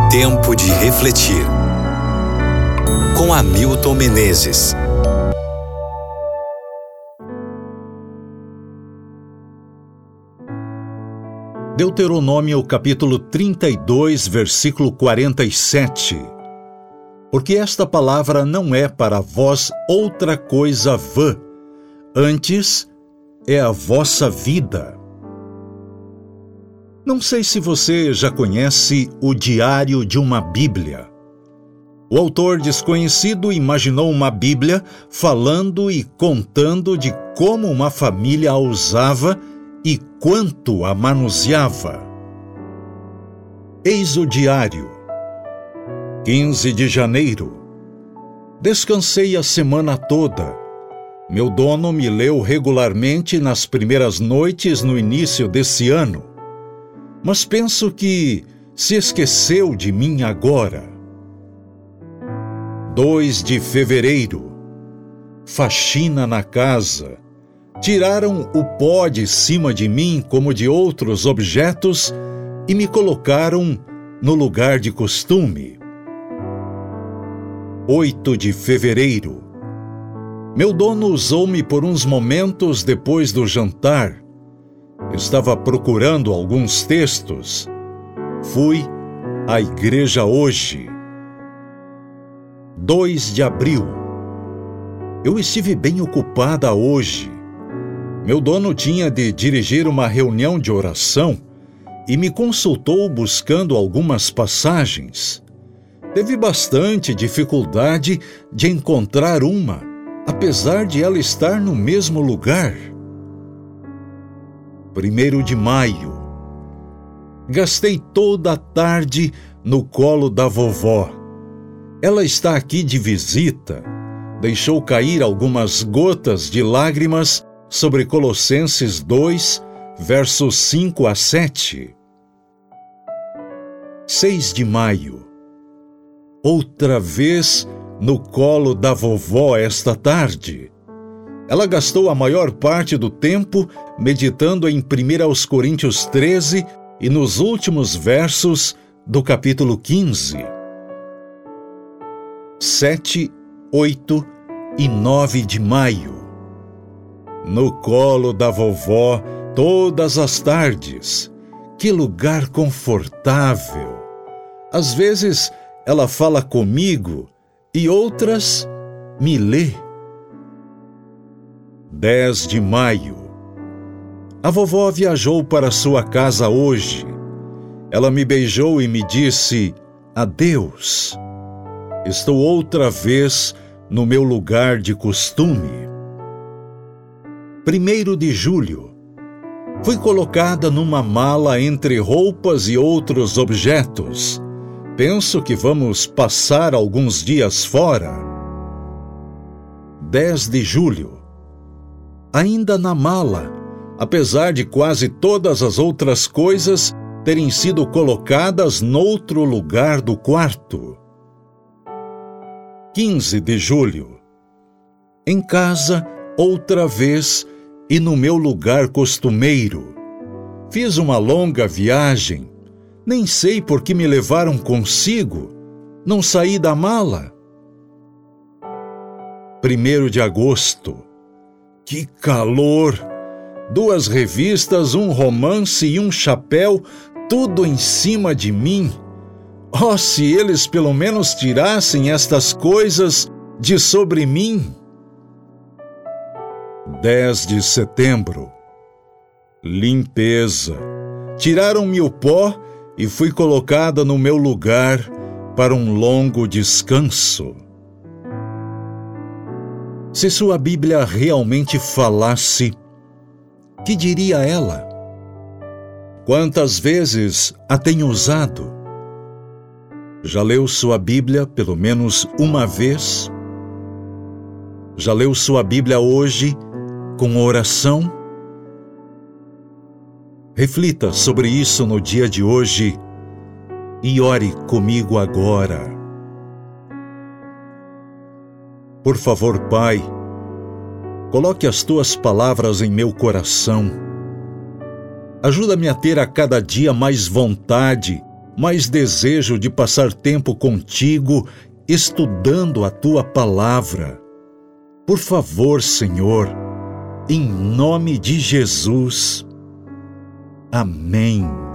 Tempo de refletir. Com Hamilton Menezes. Deuteronômio capítulo 32, versículo 47. Porque esta palavra não é para vós outra coisa vã, antes é a vossa vida. Não sei se você já conhece o Diário de uma Bíblia. O autor desconhecido imaginou uma Bíblia falando e contando de como uma família a usava e quanto a manuseava. Eis o diário. 15 de janeiro. Descansei a semana toda. Meu dono me leu regularmente nas primeiras noites no início desse ano. Mas penso que se esqueceu de mim agora. 2 de fevereiro. Faxina na casa. Tiraram o pó de cima de mim como de outros objetos e me colocaram no lugar de costume. 8 de fevereiro. Meu dono usou-me por uns momentos depois do jantar. Estava procurando alguns textos. Fui à igreja hoje. 2 de abril. Eu estive bem ocupada hoje. Meu dono tinha de dirigir uma reunião de oração e me consultou buscando algumas passagens. Teve bastante dificuldade de encontrar uma, apesar de ela estar no mesmo lugar. 1 de maio. Gastei toda a tarde no colo da vovó. Ela está aqui de visita. Deixou cair algumas gotas de lágrimas sobre Colossenses 2, versos 5 a 7. 6 de maio. Outra vez no colo da vovó esta tarde. Ela gastou a maior parte do tempo meditando em 1 Coríntios 13 e nos últimos versos do capítulo 15. 7, 8 e 9 de maio. No colo da vovó todas as tardes. Que lugar confortável! Às vezes ela fala comigo e outras me lê. 10 de maio. A vovó viajou para sua casa hoje. Ela me beijou e me disse adeus. Estou outra vez no meu lugar de costume. 1 de julho. Fui colocada numa mala entre roupas e outros objetos. Penso que vamos passar alguns dias fora. 10 de julho. Ainda na mala, apesar de quase todas as outras coisas terem sido colocadas noutro lugar do quarto. 15 de julho. Em casa, outra vez, e no meu lugar costumeiro. Fiz uma longa viagem. Nem sei por que me levaram consigo. Não saí da mala. 1 de agosto. Que calor! 2 revistas, um romance e um chapéu, tudo em cima de mim. Oh, se eles pelo menos tirassem estas coisas de sobre mim! 10 de setembro. Limpeza. Tiraram-me o pó e fui colocada no meu lugar para um longo descanso. Se sua Bíblia realmente falasse, que diria ela? Quantas vezes a tem usado? Já leu sua Bíblia pelo menos uma vez? Já leu sua Bíblia hoje com oração? Reflita sobre isso no dia de hoje e ore comigo agora. Por favor, Pai, coloque as tuas palavras em meu coração. Ajuda-me a ter a cada dia mais vontade, mais desejo de passar tempo contigo, estudando a tua palavra. Por favor, Senhor, em nome de Jesus. Amém.